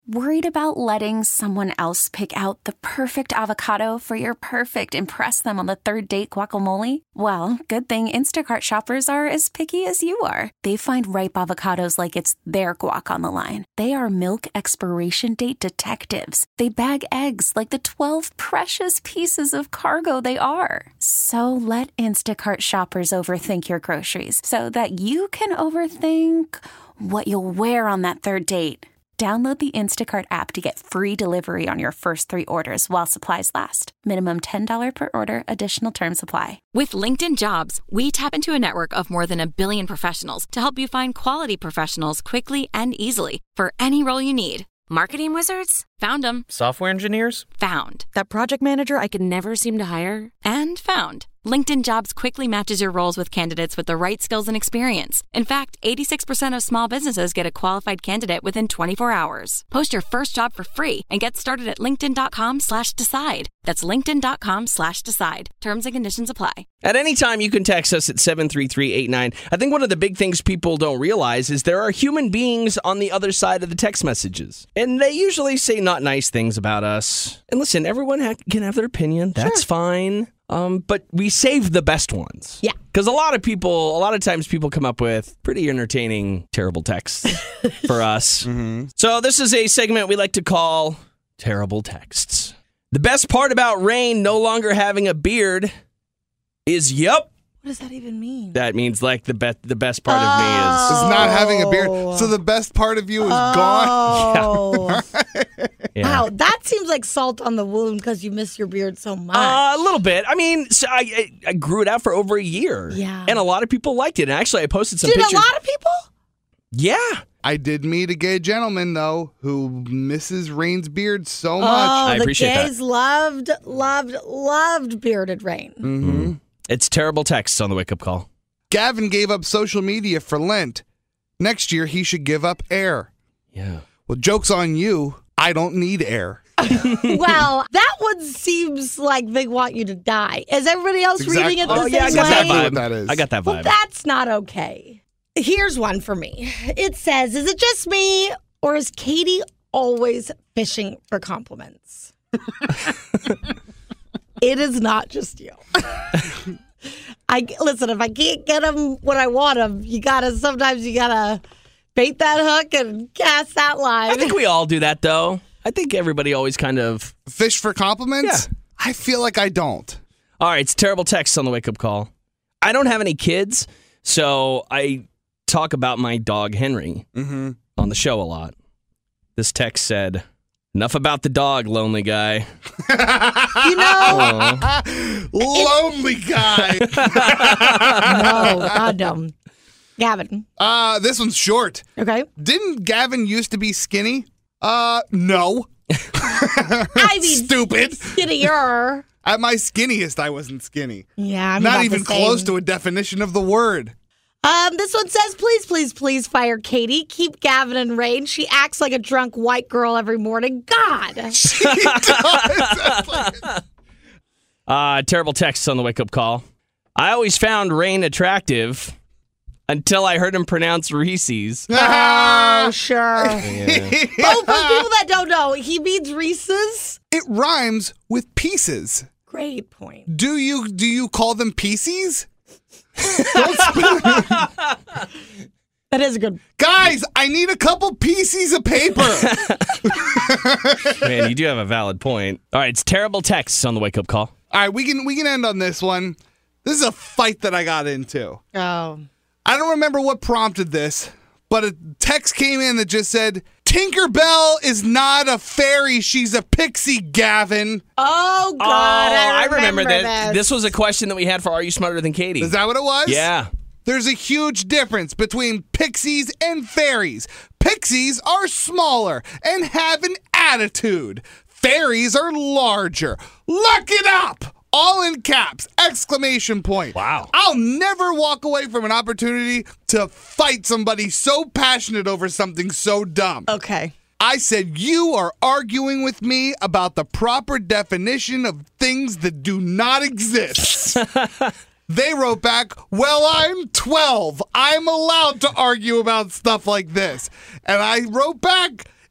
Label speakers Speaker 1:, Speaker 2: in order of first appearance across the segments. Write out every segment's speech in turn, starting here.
Speaker 1: Worried about letting someone else pick out the perfect avocado for your perfect impress them on the third date guacamole? Well, good thing Instacart shoppers are as picky as you are. They find ripe avocados like it's their guac on the line. They are milk expiration date detectives. They bag eggs like the 12 precious pieces of cargo they are. So let Instacart shoppers overthink your groceries so that you can overthink what you'll wear on that third date. Download the Instacart app to get free delivery on your first 3 orders while supplies last. Minimum $10 per order. Additional terms apply.
Speaker 2: With LinkedIn Jobs, we tap into a network of more than 1 billion professionals to help you find quality professionals quickly and easily for any role you need. Marketing wizards? Found them.
Speaker 3: Software engineers?
Speaker 2: Found. That project manager I could never seem to hire? And found. LinkedIn Jobs quickly matches your roles with candidates with the right skills and experience. In fact, 86% of small businesses get a qualified candidate within 24 hours. Post your first job for free and get started at linkedin.com/decide. That's linkedin.com/decide. Terms and conditions apply.
Speaker 4: At any time, you can text us at 73389. I think one of the big things people don't realize is there are human beings on the other side of the text messages. And they usually say not nice things about us. And listen, everyone can have their opinion. That's fine. But we save the best ones.
Speaker 5: Yeah.
Speaker 4: Because a lot of times people come up with pretty entertaining, terrible texts for us. Mm-hmm. So this is a segment we like to call Terrible Texts. The best part about Rain no longer having a beard is, yup.
Speaker 5: What does that even mean?
Speaker 4: That means like the best part of me is
Speaker 6: not having a beard. So the best part of you is gone.
Speaker 4: Yeah.
Speaker 5: Wow, that seems like salt on the wound because you miss your beard so much.
Speaker 4: A little bit. I mean, so I grew it out for over a year.
Speaker 5: Yeah.
Speaker 4: And a lot of people liked it. And actually, I posted some pictures.
Speaker 5: Did a lot of people?
Speaker 4: Yeah.
Speaker 6: I did meet a gay gentleman, though, who misses Rain's beard so much.
Speaker 4: I appreciate that.
Speaker 5: The gays loved bearded Rain.
Speaker 6: Mm-hmm.
Speaker 4: It's terrible texts on the wake-up call.
Speaker 6: Gavin gave up social media for Lent. Next year, he should give up air.
Speaker 4: Yeah.
Speaker 6: Well, joke's on you. I don't need air.
Speaker 5: Well, that one seems like they want you to die. Is everybody else reading it the same way?
Speaker 4: I got that vibe.
Speaker 6: What that is.
Speaker 4: I got that vibe.
Speaker 5: Well, that's not okay. Here's one for me. It says, is it just me or is Katie always fishing for compliments? It is not just you. Listen, if I can't get them when I want them, sometimes you gotta bait that hook and cast that line.
Speaker 4: I think we all do that, though. I think everybody always kind of...
Speaker 6: Fish for compliments?
Speaker 4: Yeah.
Speaker 6: I feel like I don't.
Speaker 4: All right, it's terrible texts on the wake-up call. I don't have any kids, so I talk about my dog, Henry, on the show a lot. This text said, enough about the dog, lonely guy.
Speaker 6: Lonely guy.
Speaker 5: No, goddamn. Gavin.
Speaker 6: This one's short.
Speaker 5: Okay.
Speaker 6: Didn't Gavin used to be skinny? No.
Speaker 5: I mean,
Speaker 6: stupid.
Speaker 5: Skinnier.
Speaker 6: At my skinniest, I wasn't skinny.
Speaker 5: Yeah, I'm
Speaker 6: not
Speaker 5: about
Speaker 6: even
Speaker 5: the same.
Speaker 6: close to a definition of the word.
Speaker 5: This one says, please fire Katie. Keep Gavin and Rain. She acts like a drunk white girl every morning. God.
Speaker 6: She does.
Speaker 4: Terrible texts on the wake-up call. I always found Rain attractive until I heard him pronounce Reese's.
Speaker 5: Oh, sure.
Speaker 4: Yeah.
Speaker 5: Oh, for people that don't know, he means Reese's.
Speaker 6: It rhymes with pieces.
Speaker 5: Great point.
Speaker 6: Do you call them pieces?
Speaker 5: That is a good.
Speaker 6: Guys, I need a couple pieces of paper.
Speaker 4: Man, you do have a valid point. All right, it's terrible texts on the wake-up call.
Speaker 6: All right, we can end on this one. This is a fight that I got into.
Speaker 5: Oh.
Speaker 6: I don't remember what prompted this, but a text came in that just said, Tinkerbell is not a fairy, she's a pixie, Gavin.
Speaker 5: Oh, God, I remember
Speaker 4: that. This was a question that we had for Are You Smarter Than Katie?
Speaker 6: Is that what it was?
Speaker 4: Yeah.
Speaker 6: There's a huge difference between pixies and fairies. Pixies are smaller and have an attitude. Fairies are larger. Look it up! All in caps, exclamation point.
Speaker 4: Wow.
Speaker 6: I'll never walk away from an opportunity to fight somebody so passionate over something so dumb.
Speaker 5: Okay.
Speaker 6: I said, you are arguing with me about the proper definition of things that do not exist. They wrote back, well, I'm 12. I'm allowed to argue about stuff like this. And I wrote back,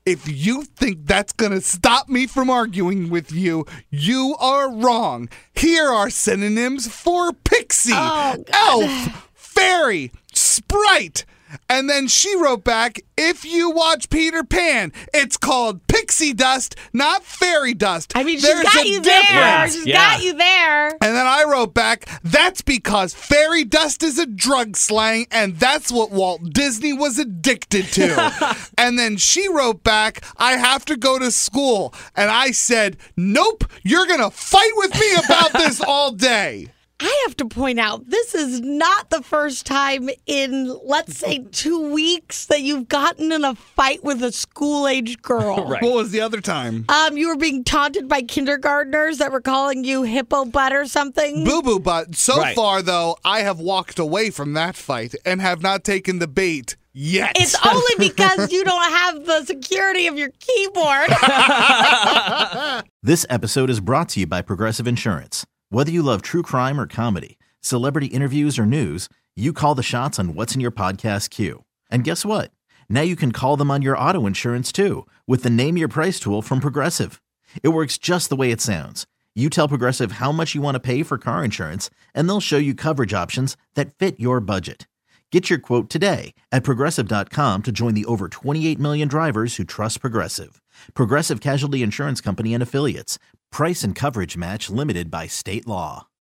Speaker 6: If you think that's going to stop me from arguing with you, you are wrong. Here are synonyms for pixie, elf, fairy, sprite. And then she wrote back, if you watch Peter Pan, it's called pixie dust, not fairy dust.
Speaker 5: I mean, she's got you there. She's got you there.
Speaker 6: And then I wrote back, that's because fairy dust is a drug slang, and that's what Walt Disney was addicted to. And then she wrote back, I have to go to school. And I said, nope, you're going to fight with me about this all day.
Speaker 5: I have to point out, this is not the first time in, let's say, 2 weeks that you've gotten in a fight with a school-age girl.
Speaker 4: Right.
Speaker 6: What was the other time?
Speaker 5: You were being taunted by kindergartners that were calling you hippo butt or something.
Speaker 6: Boo-boo butt. So
Speaker 4: Right.
Speaker 6: far, though, I have walked away from that fight and have not taken the bait yet.
Speaker 5: It's only because you don't have the security of your keyboard.
Speaker 3: This episode is brought to you by Progressive Insurance. Whether you love true crime or comedy, celebrity interviews or news, you call the shots on what's in your podcast queue. And guess what? Now you can call them on your auto insurance too with the Name Your Price tool from Progressive. It works just the way it sounds. You tell Progressive how much you want to pay for car insurance, and they'll show you coverage options that fit your budget. Get your quote today at Progressive.com to join the over 28 million drivers who trust Progressive. Progressive Casualty Insurance Company and Affiliates. Price and coverage match limited by state law.